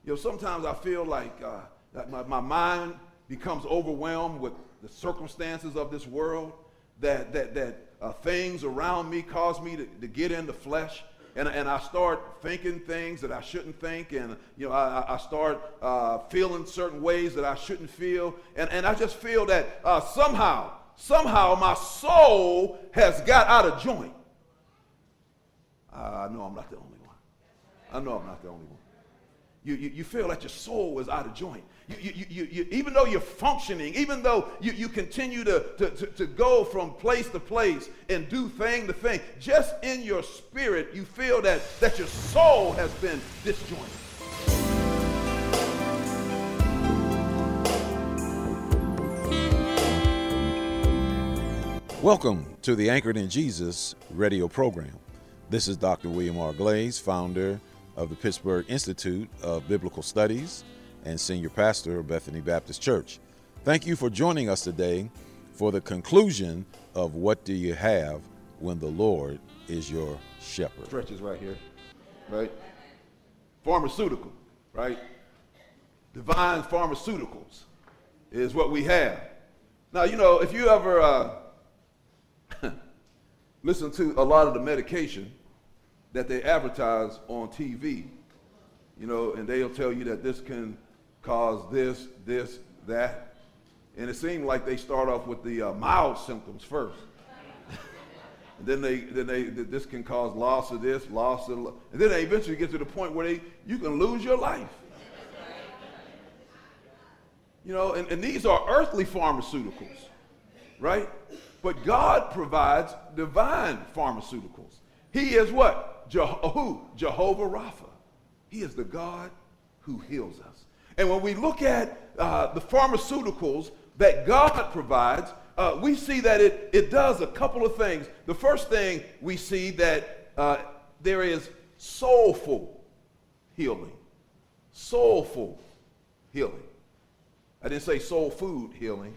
Sometimes I feel like that my mind becomes overwhelmed with the circumstances of this world, that things around me cause me to get in the flesh, and I start thinking things that I shouldn't think, and I start feeling certain ways that I shouldn't feel, and I just feel that somehow my soul has got out of joint. I know I'm not the only one. You feel that your soul is out of joint. You even though you're functioning, even though you continue to go from place to place and do thing to thing, just in your spirit, you feel that your soul has been disjointed. Welcome to the Anchored in Jesus radio program. This is Dr. William R. Glaze, founder of the Pittsburgh Institute of Biblical Studies and senior pastor of Bethany Baptist Church. Thank you for joining us today for the conclusion of What Do You Have When the Lord is Your Shepherd? Stretches right here, right? Pharmaceutical, right? Divine pharmaceuticals is what we have. Now, if you ever listen to a lot of the medication that they advertise on TV, and they'll tell you that this can cause this, that. And it seems like they start off with the mild symptoms first. And then this can cause loss of this, loss of, and then they eventually get to the point where you can lose your life. And these are earthly pharmaceuticals, right? But God provides divine pharmaceuticals. He is what? Jehovah Rapha. He is the God who heals us. And when we look at the pharmaceuticals that God provides, we see that it does a couple of things. The first thing we see that there is soulful healing. Soulful healing. I didn't say soul food healing.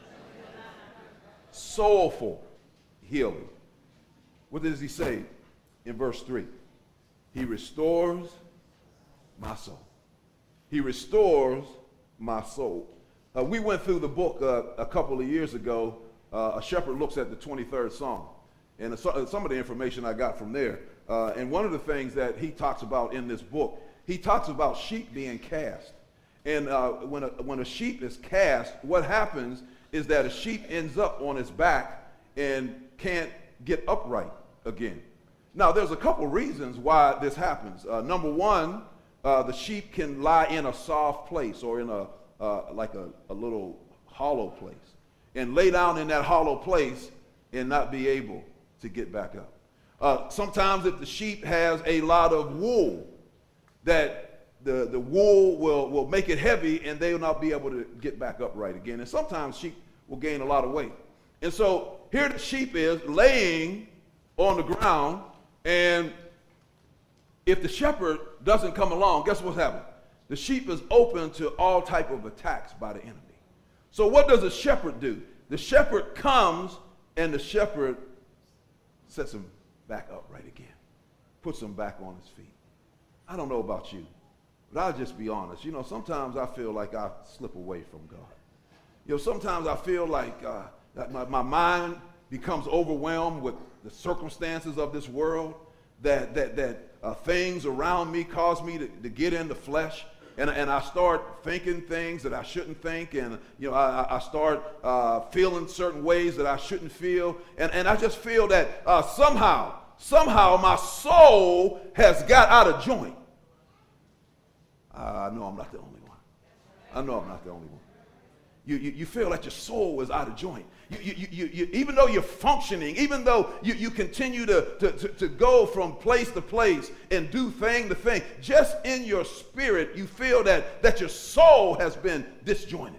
Soulful healing. What does he say in verse 3? He restores my soul. He restores my soul. We went through the book a couple of years ago. A Shepherd Looks at the 23rd Psalm. And some of the information I got from there. And one of the things that he talks about in this book, he talks about sheep being cast. And when a sheep is cast, what happens is that a sheep ends up on its back and can't get upright again. Now, there's a couple reasons why this happens. Number one, the sheep can lie in a soft place or in a little hollow place and lay down in that hollow place and not be able to get back up. Sometimes if the sheep has a lot of wool, that the wool will make it heavy and they will not be able to get back upright again. And sometimes sheep will gain a lot of weight. And so here the sheep is laying on the ground, and if the shepherd doesn't come along, guess what's happening? The sheep is open to all type of attacks by the enemy. So what does a shepherd do? The shepherd comes and the shepherd sets him back upright again, puts him back on his feet. I don't know about you, but I'll just be honest. Sometimes I feel like I slip away from God. Sometimes I feel like that my mind becomes overwhelmed with the circumstances of this world, that things around me cause me to get in the flesh, and I start thinking things that I shouldn't think, and I start feeling certain ways that I shouldn't feel, and I just feel that somehow my soul has got out of joint. I know I'm not the only one. You feel that your soul is out of joint. You even though you're functioning, even though you continue to go from place to place and do thing to thing, just in your spirit, you feel that your soul has been disjointed.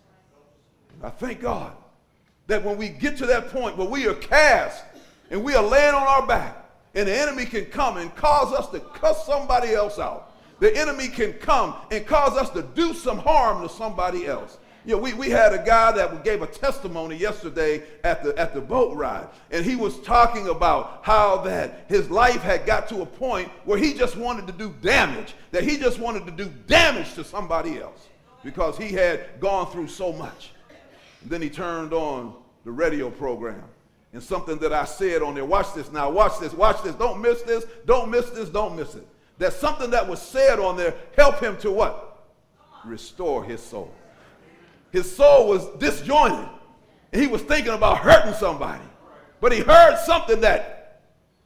I thank God that when we get to that point where we are cast and we are laying on our back, and the enemy can come and cause us to cuss somebody else out. The enemy can come and cause us to do some harm to somebody else. You know, we had a guy that gave a testimony yesterday at the boat ride, and he was talking about how that his life had got to a point where he just wanted to do damage, that he just wanted to do damage to somebody else because he had gone through so much. And then he turned on the radio program, and something that I said on there, watch this now, watch this, don't miss this, don't miss this, don't miss it. That something that was said on there helped him to what? Restore his soul. His soul was disjointed, and he was thinking about hurting somebody. But he heard something that,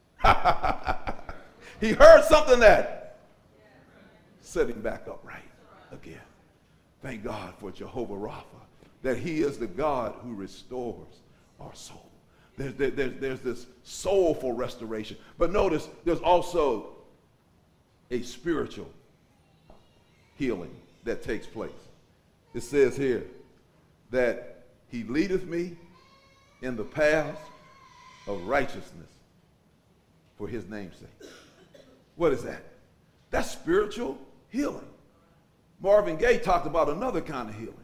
set him back upright again. Thank God for Jehovah Rapha, that he is the God who restores our soul. There's this soulful restoration. But notice, there's also a spiritual healing that takes place. It says here that he leadeth me in the paths of righteousness for his name's sake. What is that? That's spiritual healing. Marvin Gaye talked about another kind of healing.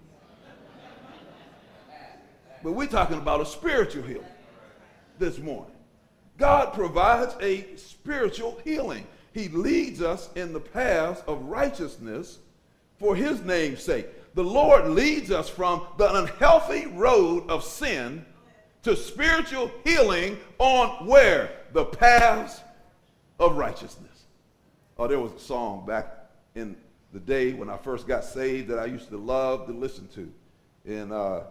But we're talking about a spiritual healing this morning. God provides a spiritual healing. He leads us in the paths of righteousness for his name's sake. The Lord leads us from the unhealthy road of sin to spiritual healing on where? The paths of righteousness. Oh, there was a song back in the day when I first got saved that I used to love to listen to. And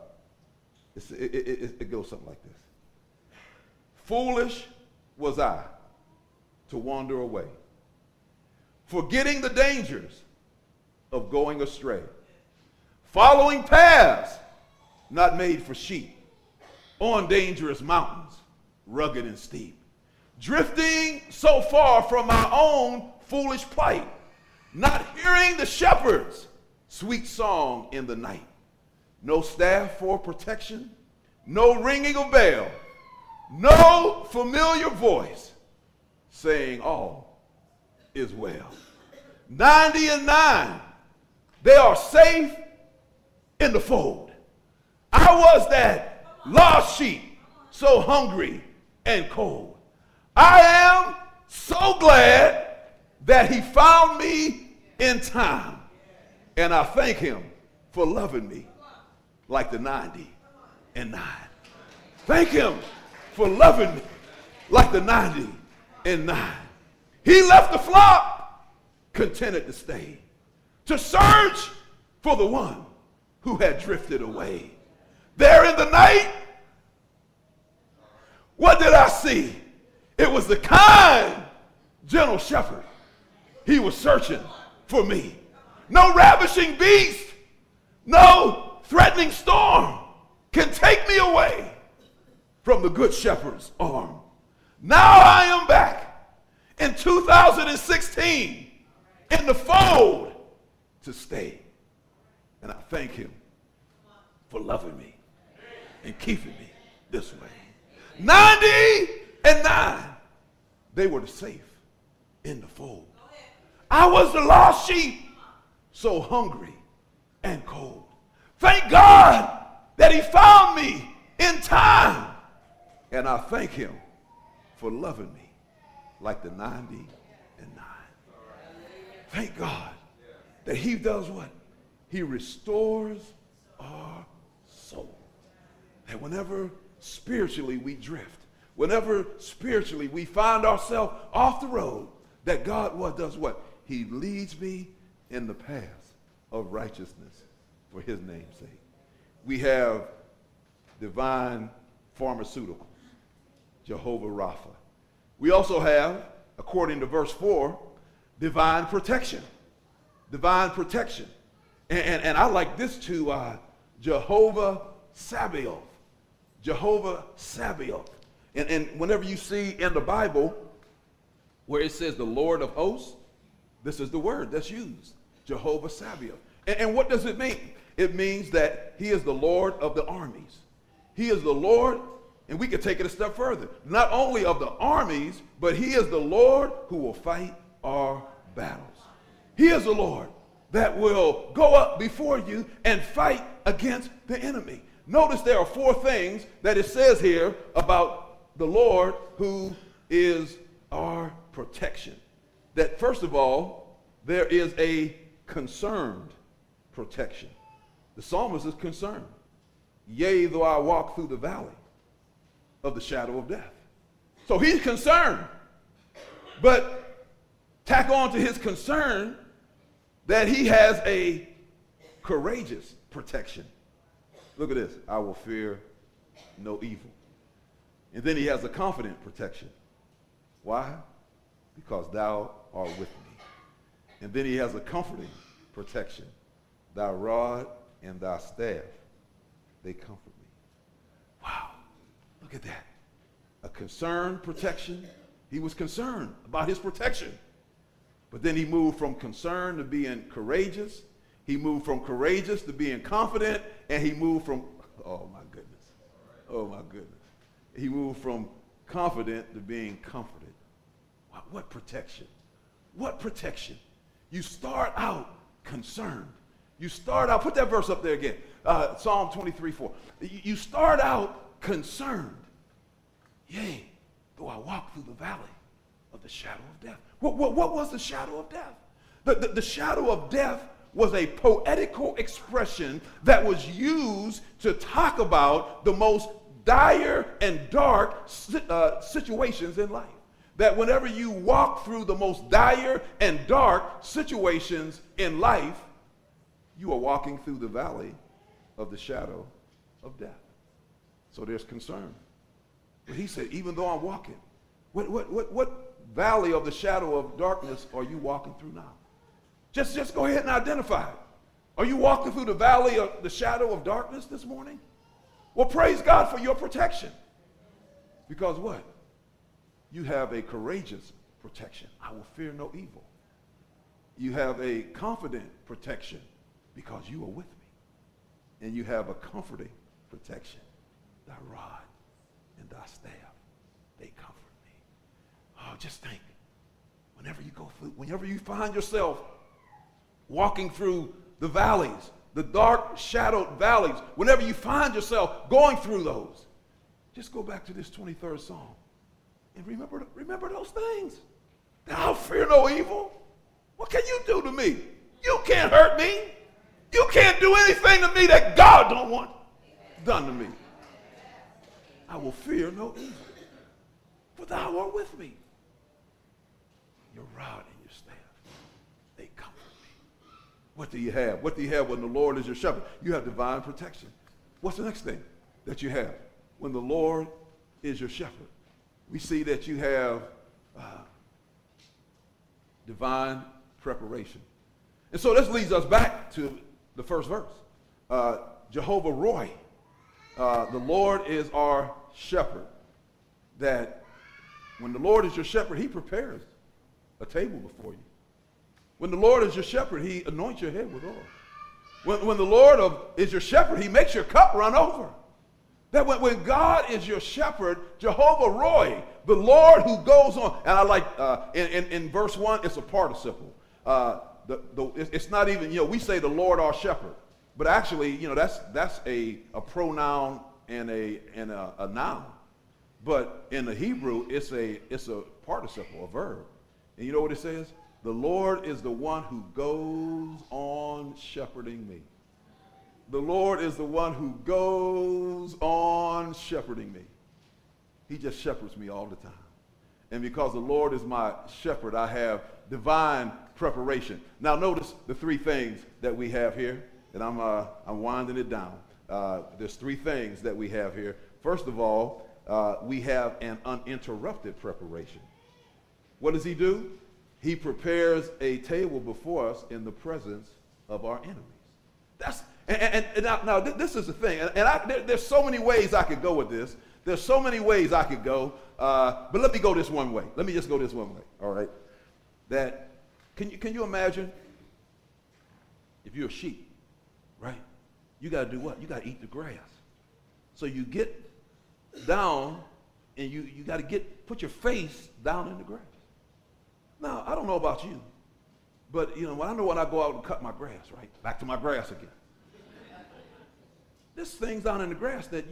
it goes something like this. Foolish was I to wander away, forgetting the dangers of going astray, following paths not made for sheep, on dangerous mountains, rugged and steep, drifting so far from my own foolish plight, not hearing the shepherd's sweet song in the night. No staff for protection, no ringing of bell, no familiar voice saying all is well. 99, they are safe in the fold. I was that lost sheep, so hungry and cold. I am so glad that he found me in time, and I thank him for loving me like the 99. Thank him for loving me like the 99. He left the flock contented to stay, to search for the one who had drifted away. There in the night, what did I see? It was the kind, gentle shepherd. He was searching for me. No ravishing beast, no threatening storm can take me away from the good shepherd's arm. Now I am back in 2016 in the fold to stay. And I thank him for loving me and keeping me this way. 99, they were the safe in the fold. I was the lost sheep, so hungry and cold. Thank God that he found me in time. And I thank him for loving me like the 99. Thank God that he does what? He restores our soul. And whenever spiritually we drift, whenever spiritually we find ourselves off the road, that God does what? He leads me in the paths of righteousness for his name's sake. We have divine pharmaceuticals, Jehovah Rapha. We also have, according to verse 4, divine protection. Divine protection. And I like this too, Jehovah Sabaoth. Jehovah Sabaoth. And whenever you see in the Bible where it says the Lord of hosts, this is the word that's used, Jehovah Sabaoth. And what does it mean? It means that he is the Lord of the armies. He is the Lord, and we can take it a step further, not only of the armies, but he is the Lord who will fight our battles. He is the Lord that will go up before you and fight against the enemy. Notice there are 4 things that it says here about the Lord who is our protection. That first of all, there is a concerned protection. The psalmist is concerned. Yea, though I walk through the valley of the shadow of death. So he's concerned. But tack on to his concern that he has a courageous protection. Look at this. I will fear no evil. And then he has a confident protection. Why? Because thou art with me. And then he has a comforting protection. Thy rod and thy staff, they comfort me. Wow. Look at that. A concerned protection. He was concerned about his protection. But then he moved from concern to being courageous. He moved from courageous to being confident. And he moved from, oh my goodness. Oh my goodness. He moved from confident to being comforted. Wow, what protection. What protection. You start out concerned. You start out, put that verse up there again. Psalm 23:4. You start out concerned. Yea, though I walk through the valley of the shadow of death. What was the shadow of death? The shadow of death was a poetical expression that was used to talk about the most dire and dark situations in life. That whenever you walk through the most dire and dark situations in life, you are walking through the valley of the shadow of death. So there's concern. But he said, even though I'm walking, what valley of the shadow of darkness are you walking through now? Just go ahead and identify it. Are you walking through the valley of the shadow of darkness this morning? Well, praise God for your protection. Because what? You have a courageous protection. I will fear no evil. You have a confident protection because you are with me. And you have a comforting protection. Thy rod and thy staff, they comfort me. Oh, just think. Whenever you find yourself walking through the valleys, the dark shadowed valleys, whenever you find yourself going through those, just go back to this 23rd Psalm and remember those things. I'll fear no evil. What can you do to me? You can't hurt me. You can't do anything to me that God don't want done to me. I will fear no evil, for thou art with me. Your rod and your staff, they comfort me. What do you have? What do you have when the Lord is your shepherd? You have divine protection. What's the next thing that you have? When the Lord is your shepherd, we see that you have divine preparation. And so this leads us back to the first verse. Jehovah Roy, the Lord is our shepherd. That when the Lord is your shepherd, he prepares a table before you. When the Lord is your shepherd, he anoints your head with oil. When the Lord is your shepherd, he makes your cup run over. That when God is your shepherd, Jehovah Roy, the Lord who goes on, and I like in verse 1, it's a participle. It's not even, we say the Lord our shepherd, but actually, that's a pronoun and a noun. But in the Hebrew, it's a participle, a verb. And you know what it says? The Lord is the one who goes on shepherding me. The Lord is the one who goes on shepherding me. He just shepherds me all the time. And because the Lord is my shepherd, I have divine preparation. Now notice the 3 things that we have here, and I'm winding it down. There's 3 things that we have here. First of all, we have an uninterrupted preparation. What does he do? He prepares a table before us in the presence of our enemies. Now this is the thing, and there's so many ways I could go with this. There's so many ways I could go, but let me go this one way. Let me just go this one way, all right? That, can you imagine if you're a sheep, right? You got to do what? You got to eat the grass. So you get down, and you got to put your face down in the grass. Now, I don't know about you, But, when I go out and cut my grass, right? Back to my grass again. There's things down in the grass that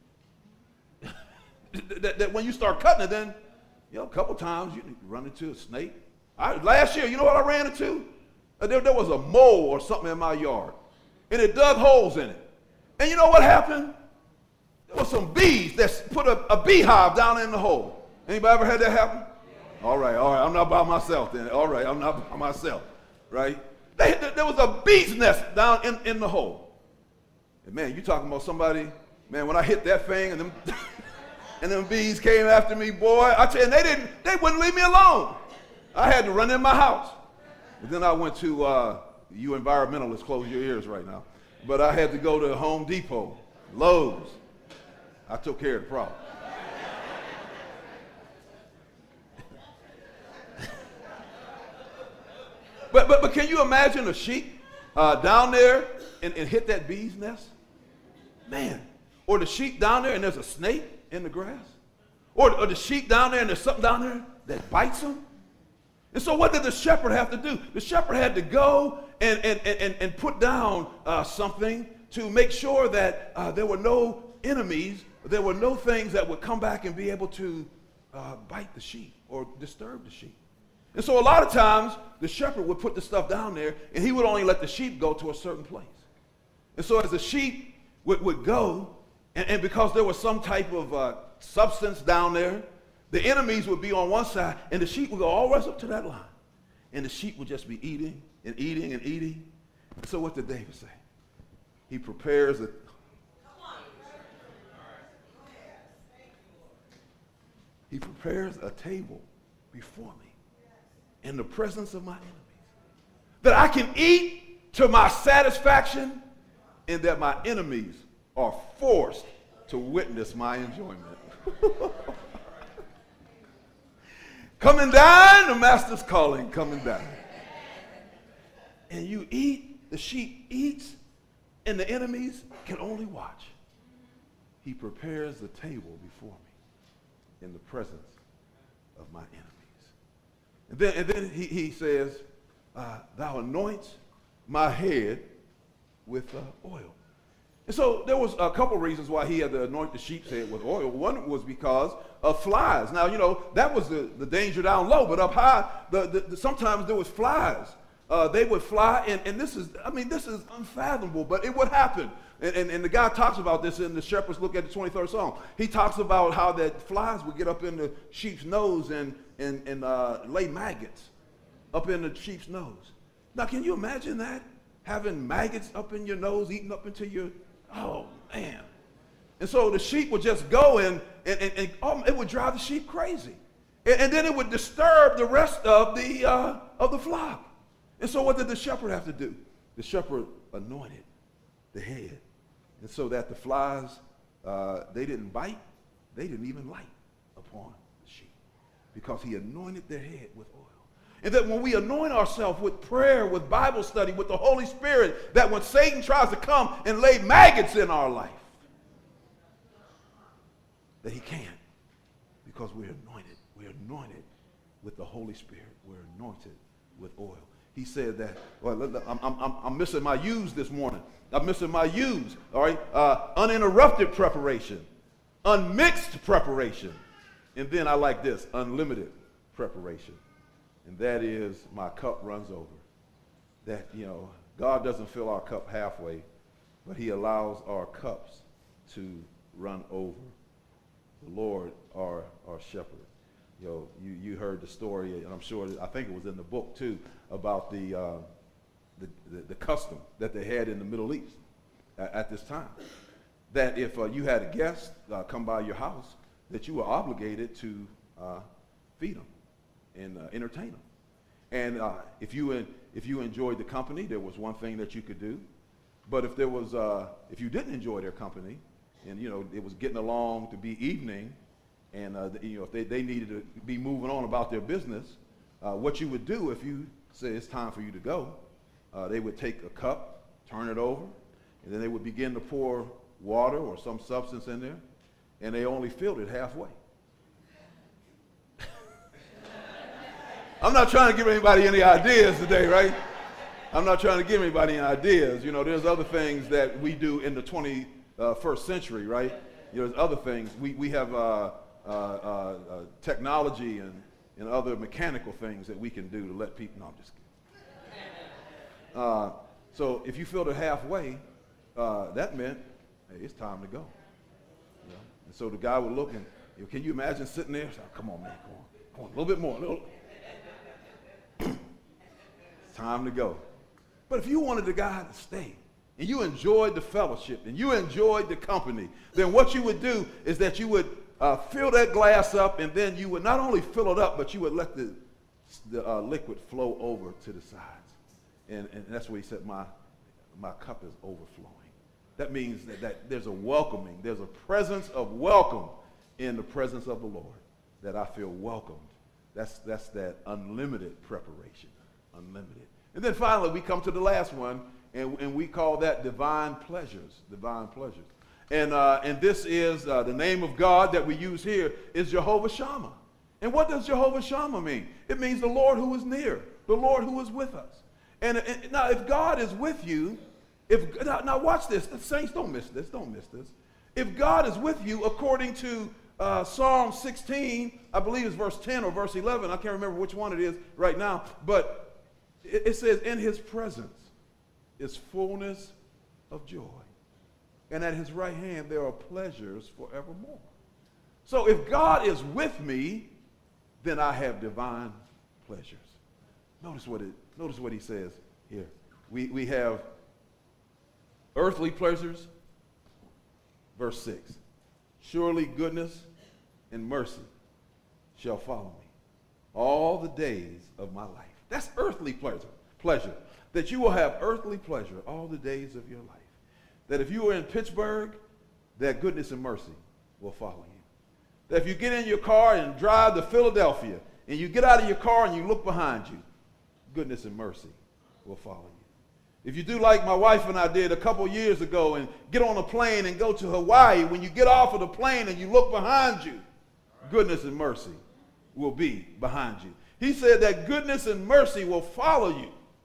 that when you start cutting it, then, a couple times you run into a snake. Last year, you know what I ran into? There was a mole or something in my yard, and it dug holes in it. And you know what happened? There was some bees that put a beehive down in the hole. Anybody ever had that happen? All right, I'm not by myself then. All right, I'm not by myself, right? There was a bee's nest down in the hole. And man, you talking about somebody, man, when I hit that thing and them, and them bees came after me, boy, I tell you, they wouldn't leave me alone. I had to run in my house. And then I went to, you environmentalists, close your ears right now. But I had to go to Home Depot, Lowe's. I took care of the problem. But can you imagine a sheep down there and hit that bee's nest? Man. Or the sheep down there and there's a snake in the grass? Or the sheep down there and there's something down there that bites them? And so what did the shepherd have to do? The shepherd had to go and put down something to make sure that there were no enemies, there were no things that would come back and be able to bite the sheep or disturb the sheep. And so a lot of times, the shepherd would put the stuff down there, and he would only let the sheep go to a certain place. And so as the sheep would go, and because there was some type of substance down there, the enemies would be on one side, and the sheep would go all the way up to that line. And the sheep would just be eating and eating and eating. So what did David say? He prepares a... He prepares a table before me in the presence of my enemies, that I can eat to my satisfaction, and that my enemies are forced to witness my enjoyment. Come and dine, the master's calling, come and dine. And you eat, the sheep eats, and the enemies can only watch. He prepares the table before me in the presence of my enemies. And then he says, thou anoints my head with oil. And so there was a couple reasons why he had to anoint the sheep's head with oil. One was because of flies. Now, that was the danger down low, but up high, sometimes there was flies. They would fly, and this is unfathomable, but it would happen. And the guy talks about this in the Shepherds Look at the 23rd Psalm. He talks about how that flies would get up in the sheep's nose and lay maggots up in the sheep's nose. Now, can you imagine that? Having maggots up in your nose, eating up into your, oh, man. And so the sheep would just go and it would drive the sheep crazy. And then it would disturb the rest of the flock. And so what did the shepherd have to do? The shepherd anointed the head. And so that the flies, they didn't bite, they didn't even light upon the sheep, because he anointed their head with oil. And that when we anoint ourselves with prayer, with Bible study, with the Holy Spirit, that when Satan tries to come and lay maggots in our life, that he can't, because we're anointed. We're anointed with the Holy Spirit. We're anointed with oil. He said that, well, I'm missing my U's this morning. I'm missing my U's, all right? Uninterrupted preparation, unmixed preparation, and then I like this, unlimited preparation. And that is, my cup runs over. That, God doesn't fill our cup halfway, but he allows our cups to run over. The Lord, our shepherd. You heard the story, and I'm sure, I think it was in the book too, about the custom that they had in the Middle East at this time. That if you had a guest come by your house, that you were obligated to feed them and entertain them. And if you enjoyed the company, there was one thing that you could do. But if you didn't enjoy their company, and it was getting along to be evening, and if they needed to be moving on about their business, what you would do if you said it's time for you to go, they would take a cup, turn it over, and then they would begin to pour water or some substance in there, and they only filled it halfway. I'm not trying to give anybody any ideas today, right? I'm not trying to give anybody any ideas. You know, there's other things that we do in the 21st century, right? You know, there's other things. We have technology and other mechanical things that we can do to let people. No, I'm just kidding. So if you filled it halfway, that meant, hey, it's time to go. You know? And so the guy would look and, you know, can you imagine sitting there? So, come on, man, come on, a little bit more. It's time to go. But if you wanted the guy to stay, and you enjoyed the fellowship, and you enjoyed the company, then what you would do is that you would fill that glass up, and then you would not only fill it up, but you would let the liquid flow over to the sides. And that's what he said, my cup is overflowing. That means that there's a welcoming, there's a presence of welcome in the presence of the Lord, that I feel welcomed. That's that unlimited preparation, unlimited. And then finally, we come to the last one, and we call that divine pleasures, divine pleasures. And this is the name of God that we use here is Jehovah Shammah. And what does Jehovah Shammah mean? It means the Lord who is near, the Lord who is with us. And now, if God is with you, now watch this. The saints, don't miss this. Don't miss this. If God is with you, according to Psalm 16, I believe it's verse 10 or verse 11. I can't remember which one it is right now. But it says, in his presence is fullness of joy. And at his right hand there are pleasures forevermore. So if God is with me, then I have divine pleasures. Notice what he says here. We have earthly pleasures, verse 6. Surely goodness and mercy shall follow me all the days of my life. That's earthly pleasure. That you will have earthly pleasure all the days of your life. That if you are in Pittsburgh, that goodness and mercy will follow you. That if you get in your car and drive to Philadelphia, and you get out of your car and you look behind you, goodness and mercy will follow you. If you do like my wife and I did a couple years ago and get on a plane and go to Hawaii, when you get off of the plane and you look behind you, goodness and mercy will be behind you. He said that goodness and mercy will follow you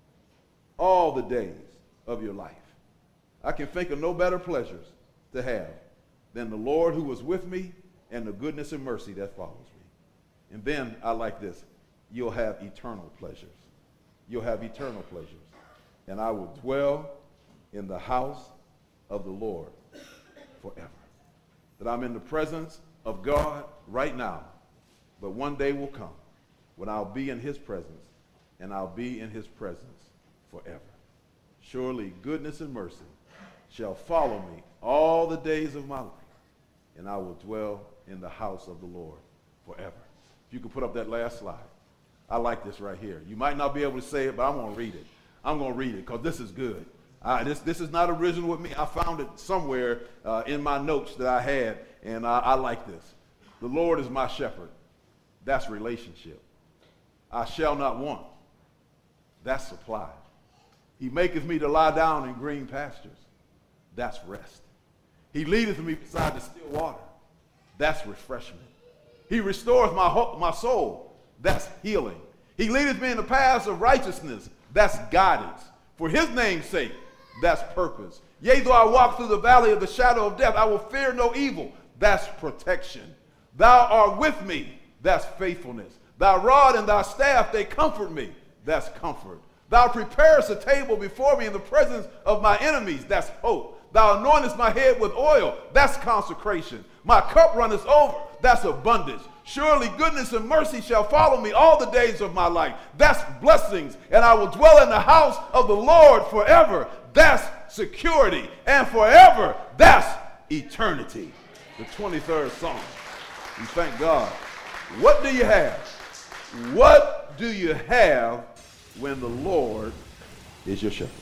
all the days of your life. I can think of no better pleasures to have than the Lord who was with me and the goodness and mercy that follows me. And then I like this. You'll have eternal pleasures. You'll have eternal pleasures. And I will dwell in the house of the Lord forever. That I'm in the presence of God right now. But one day will come when I'll be in his presence, and I'll be in his presence forever. Surely goodness and mercy shall follow me all the days of my life, and I will dwell in the house of the Lord forever. If you could put up that last slide. I like this right here. You might not be able to say it, but I'm going to read it. I'm going to read it because this is good. This is not original with me. I found it somewhere in my notes that I had, and I like this. The Lord is my shepherd. That's relationship. I shall not want. That's supply. He maketh me to lie down in green pastures. That's rest. He leadeth me beside the still water. That's refreshment. He restoreth my soul. That's healing. He leadeth me in the paths of righteousness. That's guidance. For his name's sake, that's purpose. Yea, though I walk through the valley of the shadow of death, I will fear no evil. That's protection. Thou art with me. That's faithfulness. Thy rod and thy staff, they comfort me. That's comfort. Thou preparest a table before me in the presence of my enemies. That's hope. Thou anointest my head with oil. That's consecration. My cup runneth over. That's abundance. Surely goodness and mercy shall follow me all the days of my life. That's blessings. And I will dwell in the house of the Lord forever. That's security. And forever, that's eternity. The 23rd Psalm. We thank God. What do you have? What do you have when the Lord is your shepherd?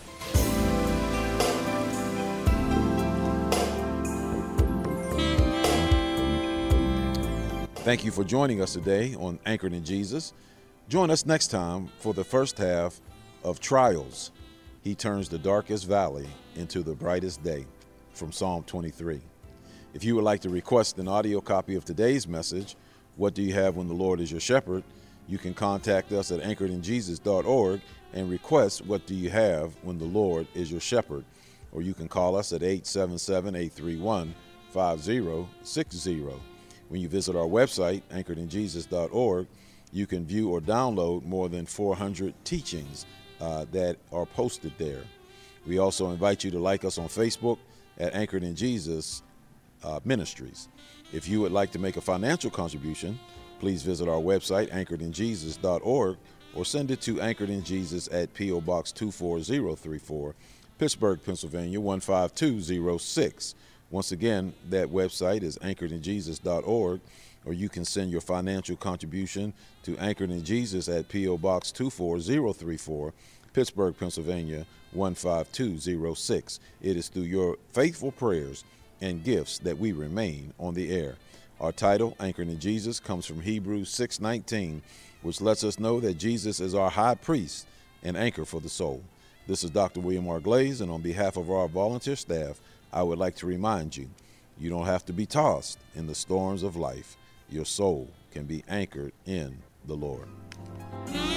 Thank you for joining us today on Anchored in Jesus. Join us next time for the first half of Trials. He turns the darkest valley into the brightest day, from Psalm 23. If you would like to request an audio copy of today's message, What Do You Have When the Lord is Your Shepherd? You can contact us at anchoredinjesus.org and request what do you have when the Lord is your shepherd. Or you can call us at 877-831-5060. When you visit our website, anchoredinjesus.org, you can view or download more than 400 teachings that are posted there. We also invite you to like us on Facebook at Anchored in Jesus Ministries. If you would like to make a financial contribution, please visit our website, anchoredinjesus.org, or send it to Anchored in Jesus at P.O. Box 24034, Pittsburgh, Pennsylvania 15206. Once again, that website is anchoredinjesus.org, or you can send your financial contribution to Anchored in Jesus at P.O. Box 24034, Pittsburgh, Pennsylvania 15206. It is through your faithful prayers and gifts that we remain on the air. Our title, Anchored in Jesus, comes from Hebrews 6:19, which lets us know that Jesus is our high priest and anchor for the soul. This is Dr. William R. Glaze, and on behalf of our volunteer staff, I would like to remind you, you don't have to be tossed in the storms of life. Your soul can be anchored in the Lord.